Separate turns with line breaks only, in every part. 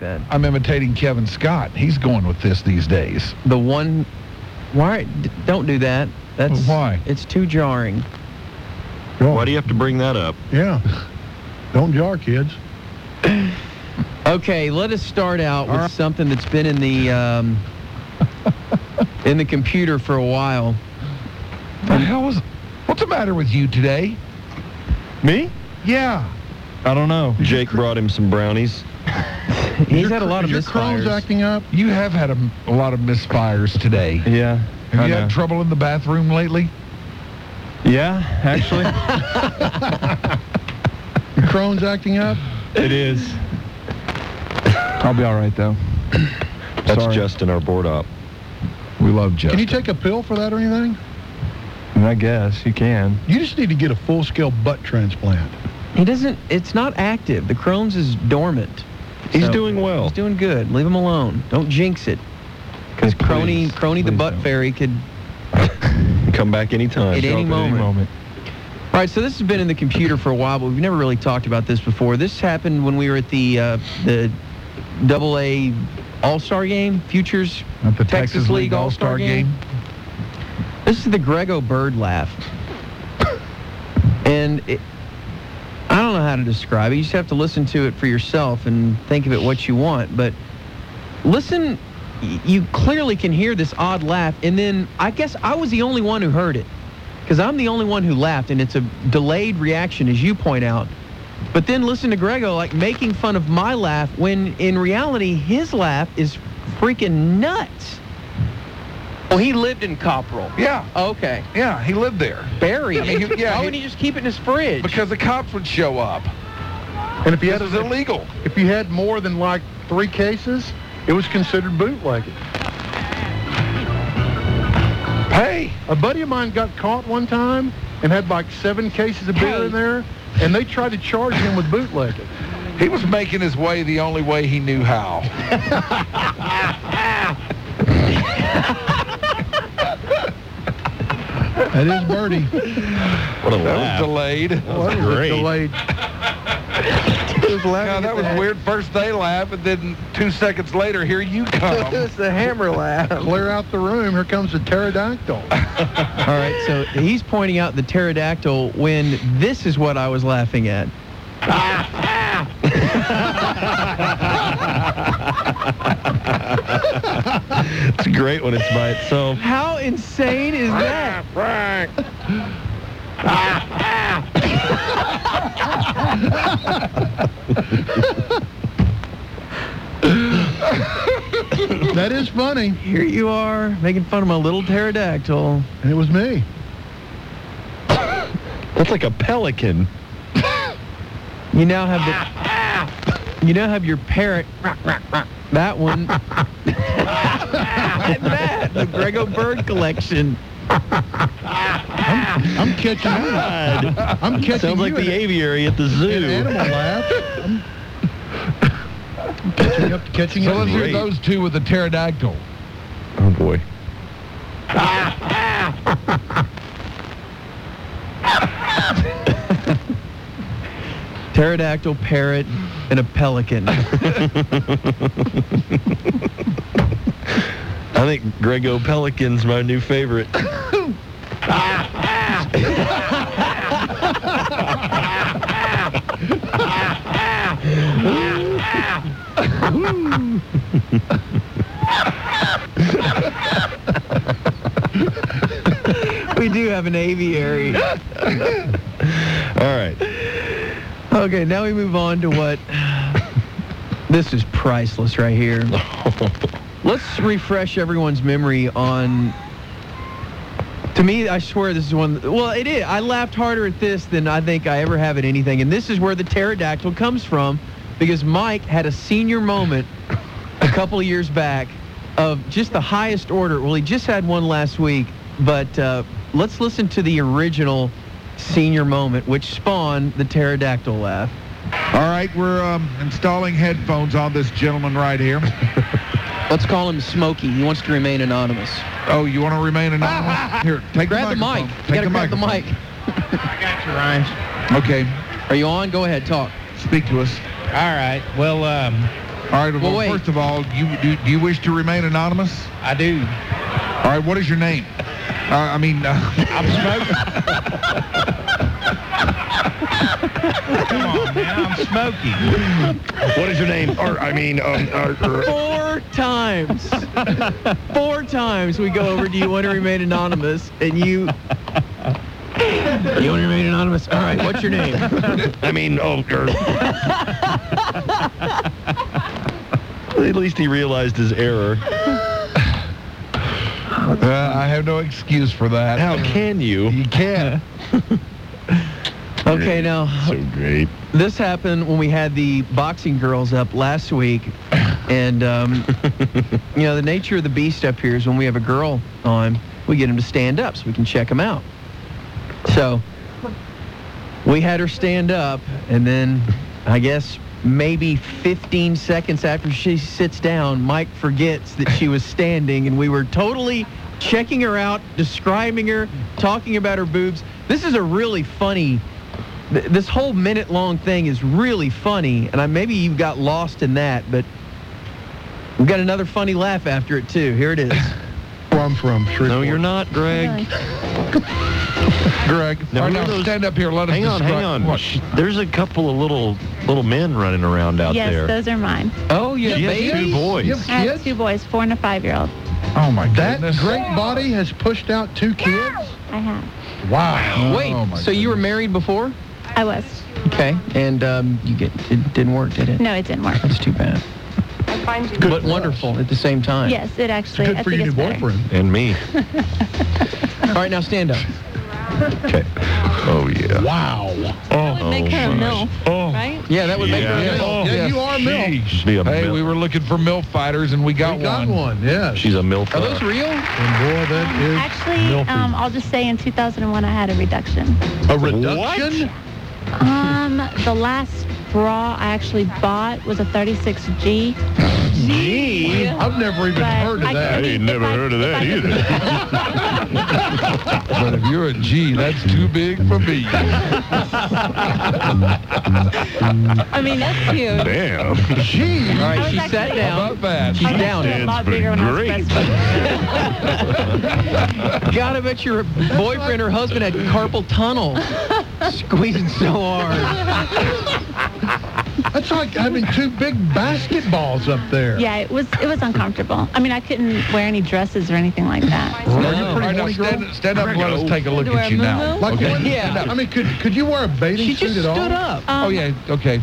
that.
I'm imitating Kevin Scott. He's going with this these days.
The one... Why? Don't do that. That's
why?
It's too jarring.
Why do you have to bring that up?
Yeah. Don't jar, kids.
Okay, let us start out with something that's been in the computer for a while.
What's the matter with you today?
Me?
Yeah.
I don't know. Jake brought him some brownies.
He's had a lot of
Is your Crohn's
misfires.
acting up?
You have had a lot of misfires today.
Yeah.
Have you had trouble in the bathroom lately?
Yeah, actually.
Your Crohn's acting up?
It is. I'll be all right, though. That's
Sorry.
Justin, our board op.
We love Justin.
Can you take a pill for that or anything?
I guess you can.
You just need to get a full-scale butt transplant.
It's not active. The Crohn's is dormant.
He's doing well.
He's doing good. Leave him alone. Don't jinx it. Because Crony the butt fairy could
come back anytime.
At any moment. All right, so this has been in the computer for a while, but we've never really talked about this before. This happened when we were at the AA All-Star Game, Futures
At the
Texas League All-Star Game. This is the Grego Bird laugh. And I don't know how to describe it. You just have to listen to it for yourself and think of it what you want. But listen, you clearly can hear this odd laugh. And then I guess I was the only one who heard it. Because I'm the only one who laughed, and it's a delayed reaction, as you point out. But then listen to Grego, like, making fun of my laugh, when in reality, his laugh is freaking nuts. Oh, he lived in Copperell.
Yeah.
Okay.
Yeah, he lived there.
Barry.
I mean,
Why wouldn't he just keep it in his fridge?
Because the cops would show up.
And if you
This was illegal.
If you had more than like 3 cases, it was considered bootlegging.
Hey,
a buddy of mine got caught one time and had like 7 cases of beer in there, and they tried to charge him with bootlegging.
He was making his way the only way he knew how.
That is Birdie.
What a
That
laugh.
was delayed.
That was great.
Delayed.
Yeah, that was weird. First they laugh, and then 2 seconds later, here you come.
It's the hammer laugh.
Clear out the room. Here comes the pterodactyl.
All right, so he's pointing out the pterodactyl when this is what I was laughing at.
It's great when it's by itself.
How insane is that?
That is funny.
Here you are, making fun of my little pterodactyl.
And it was me.
That's like a pelican.
You now have your parrot. That one. That, the Grego Bird collection.
I'm catching you. I'm catching
Sounds like
you
the aviary at the
in
zoo.
animal laugh. I'm catching
So
up.
let's hear
Great.
those two with the pterodactyl.
Oh, boy.
Pterodactyl, parrot, and a pelican.
I think Grego Pelican's my new favorite.
We do have an aviary.
All right.
Okay, now we move on to what... This is priceless right here. Let's refresh everyone's memory on... To me, I swear this is one... Well, it is. I laughed harder at this than I think I ever have at anything. And this is where the pterodactyl comes from, because Mike had a senior moment a couple of years back of just the highest order. Well, he just had one last week, but let's listen to the original senior moment, which spawned the pterodactyl laugh.
All right, we're installing headphones on this gentleman right here.
Let's call him Smokey. He wants to remain anonymous.
Oh, you want to remain anonymous? Here, take
Grab the mic.
microphone.
You
Take
gotta
the
grab the
microphone.
mic.
I got you, Ryan.
Okay,
Are you on? Go ahead, talk.
speak to us.
All right. Well,
All right, well,
wait.
first of all, do you wish to remain anonymous?
I do.
All right, what is your name? I'm
smoking. Come on, man. I'm smoking.
What is your name? Or,
4 times. 4 times we go over, do you want to remain anonymous? And you want to remain anonymous? All right, what's your name?
At least he realized his error.
I have no excuse for that.
How can you?
You can't.
Okay, now,
So great.
this happened when we had the boxing girls up last week. And, the nature of the beast up here is when we have a girl on, we get them to stand up so we can check them out. So, we had her stand up, and then, I guess, maybe 15 seconds after she sits down, Mike forgets that she was standing, and we were totally checking her out, describing her, talking about her boobs. This is a really funny, this whole minute-long thing is really funny, and maybe you got lost in that, but we got another funny laugh after it, too. Here it is.
Where I'm from, Shreveport.
No, you're not, Greg.
Greg,
Now,
all right,
who are
now
those-
stand up here. Let us
Hang on.
What?
There's a couple of little men running around out
Yes,
there.
those are mine.
Oh, yeah,
She has
baby.
2 boys.
You have
I have
kids?
2 boys, 4 and a 5-year-old.
Oh, my
That
goodness.
great body has pushed out 2 kids?
I have.
Wow.
Wait,
Oh, my
so you were
goodness.
married before?
I was.
Okay, and it didn't work, did it?
No, it didn't work.
That's too bad.
Good
But
for
wonderful at the same time.
Yes, it actually,
Good
I
for
think
your
it's
new
better.
boyfriend.
And me.
All right, now stand up.
Okay. Oh, yeah.
Wow.
That would make her a MILF,
Oh.
right?
Yeah, that would make her a
Yeah.
MILF.
Yeah, you are MILF.
Sheesh.
Be a
Hey,
MILF.
we were looking for MILF fighters, and we got
We got one, yes.
She's a MILF.
Are those real?
And boy, that is
Actually,
milfy.
I'll just say in 2001 I had a reduction.
A reduction?
The last bra I actually bought was a 36G.
Gee.
I've never even
But
heard of
I
that.
ain't never heard of that either.
But if you're a G, that's too big for me.
I mean, that's huge.
Damn.
Gee.
All right,
I was
she
actually-
sat
How
down.
about that?
She's
I was
down.
actually a lot
Stands
bigger when I was
great.
breastfeeding.
God, I bet your boyfriend or husband had carpal tunnel. Squeezing so hard.
That's like having 2 big basketballs up there.
Yeah, it was uncomfortable. I mean, I couldn't wear any dresses or anything like that.
Are you
All
pretty
right, now
horny girl?
stand up and let us take a look at you now.
Like
Okay.
what?
Yeah.
I mean, could you wear a bathing
She
suit
just
at all?
stood up.
Oh, yeah, okay.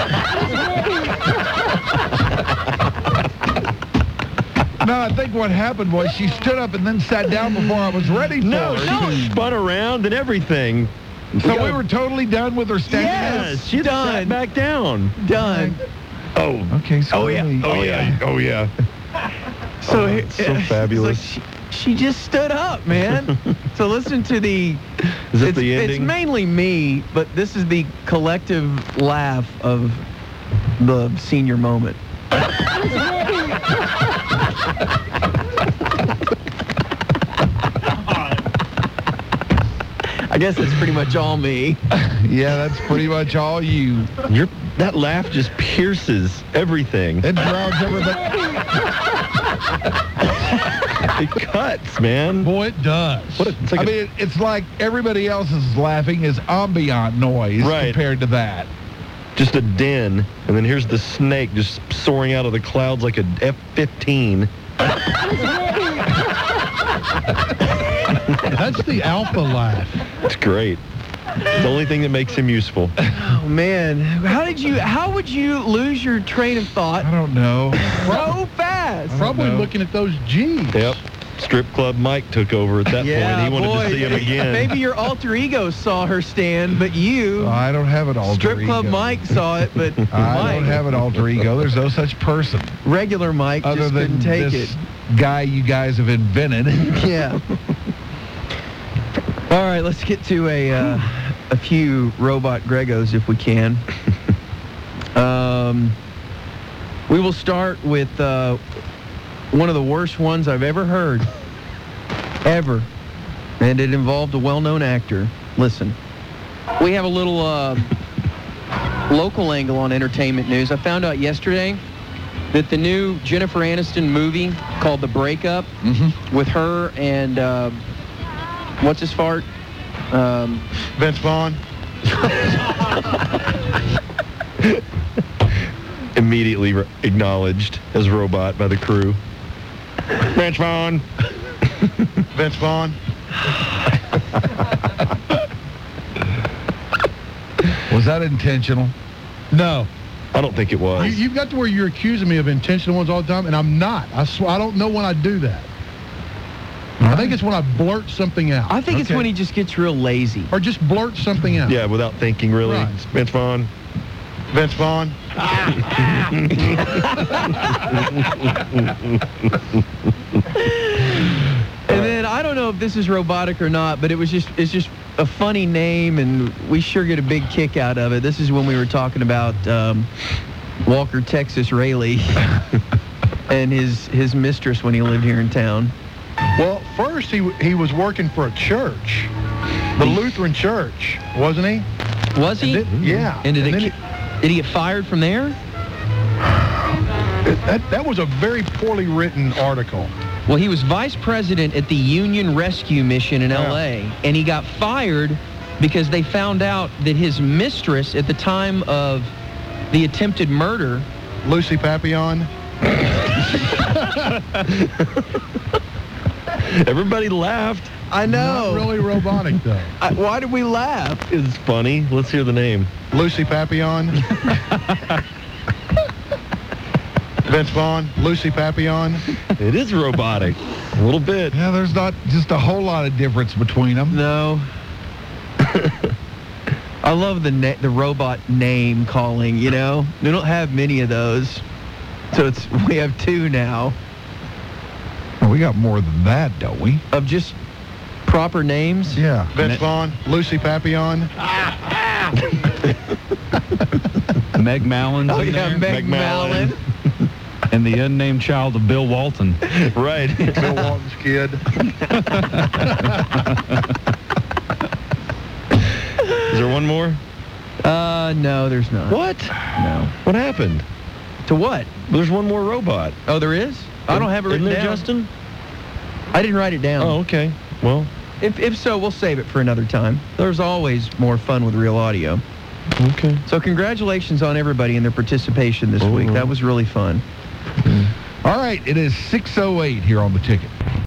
No, I think what happened was she stood up and then sat down before I was ready for
No,
her.
she spun around and everything.
So we were totally done with her standing up?
Yes, she
Done.
sat back down.
Done.
Oh.
Okay, so
Oh, yeah. Oh, yeah. Oh, yeah.
So,
it's so
it's
fabulous.
like she just stood up, man. So listen to the...
Is it
it's,
the
It's
ending?
mainly me, but this is the collective laugh of the senior moment. I guess that's pretty much all me.
Yeah, that's pretty much all you.
That laugh just pierces everything.
It drowns everybody.
It cuts, man.
Boy, it does.
It's like
I mean, it's like everybody else is laughing is ambient noise
Right.
compared to that.
just a den, and then here's the snake just soaring out of the clouds like a F-15.
That's the alpha laugh.
It's great. The only thing that makes him useful.
Oh man, how would you lose your train of thought
I don't know.
so fast?
Probably
know.
looking at those G's.
Yep. Strip Club Mike took over at that point. He wanted
boy,
to see him again.
Maybe your alter ego saw her stand, but you,
I don't have an alter
Strip Club
ego.
Mike saw it, but
I
Mike,
don't have an alter ego. There's no such person
regular Mike,
other
just
than
couldn't take
this
it.
guy you guys have invented.
Yeah. All right, let's get to a few robot Gregos if we can. We will start with one of the worst ones I've ever heard, ever, and it involved a well-known actor. Listen, we have a little local angle on entertainment news. I found out yesterday that the new Jennifer Aniston movie called The Breakup with her and what's his fart?
Vince Vaughn.
Immediately acknowledged as robot by the crew. Vince Vaughn.
Vince Vaughn.
Was that intentional?
No.
I don't think it was.
You've got to where you're accusing me of intentional ones all the time, and I'm not. I swear, I don't know when I do that. I think it's when I blurt something out.
I think it's when he just gets real lazy.
Or just blurt something out.
Yeah, without thinking, really.
Right.
Vince Vaughn.
Vince Vaughn.
And then I don't know if this is robotic or not, but it's just a funny name, and we sure get a big kick out of it. This is when we were talking about Walker, Texas Rayleigh and his mistress when he lived here in town.
Well, first he was working for a church, the Lutheran church, wasn't he?
Was he?
Yeah.
And did he get fired from there?
That was a very poorly written article.
Well, he was vice president at the Union Rescue Mission in L.A., and he got fired because they found out that his mistress at the time of the attempted murder...
Lucy Papillon.
Everybody laughed.
I know.
Not really robotic, though.
Why did we laugh?
It's funny. Let's hear the name.
Lucy Papillon. Vince Vaughn. Lucy Papillon.
It is robotic. A little bit.
Yeah, there's not just a whole lot of difference between them.
No. I love the robot name calling, you know? We don't have many of those. So we have two now.
Well, we got more than that, don't we?
Of just proper names?
Yeah.
Vince Vaughn. Lucy Papillon.
Meg Mallin's
Oh,
in
yeah,
there.
Meg Mallon.
And the unnamed child of Bill Walton.
Right.
Bill Walton's kid.
Is there one more?
No, there's not.
What?
No.
What happened?
To what?
There's one more robot.
Oh, there is? I don't have it written
Isn't there,
down.
Justin?
I didn't write it down.
Oh, okay. Well,
If so, we'll save it for another time. There's always more fun with real audio.
okay.
So congratulations on everybody and their participation this week. That was really fun.
All right, it is 6:08 here on the ticket.